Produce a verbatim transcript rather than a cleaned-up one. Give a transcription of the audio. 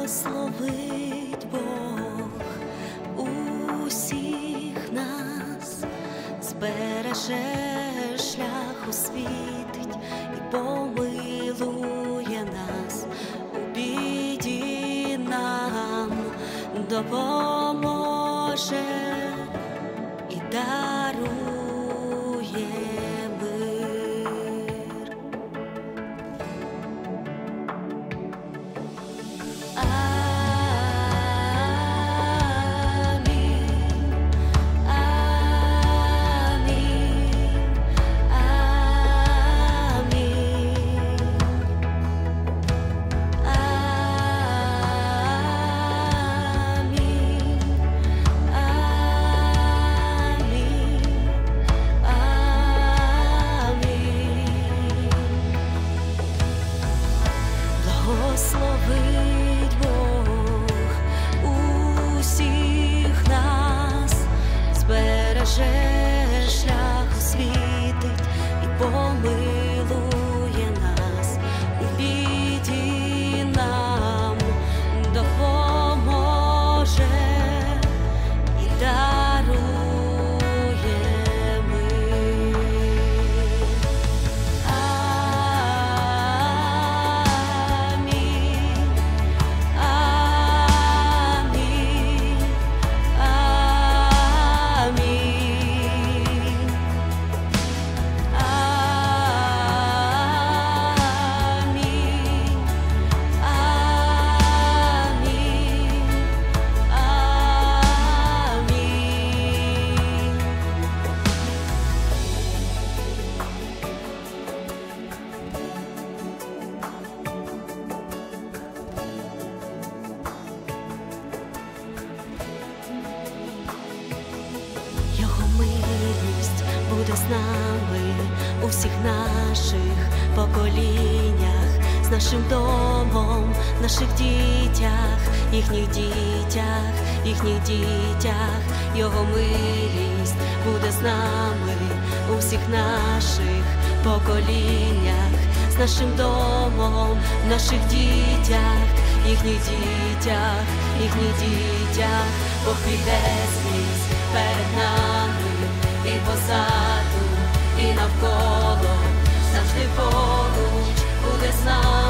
Благословить Бог усіх нас, збереже, шлях освітить і помилує нас, у біді нам допоможе і дарує мир. Благословить Бог усіх нас, збереже, шлях освітить і помилує нас, у біді нам допоможе і дарує мир. Милість буде з нами у всіх наших поколіннях, з нашим домом, наших дітях, їхніх дітях, їхніх дітях. Його милість буде з нами у всіх наших поколіннях, з нашим домом, наших дітях, їхніх дітях, їхніх дітях. Бог піде скрізь перед нами і позаду, і навколо, завжди поруч буде з нами.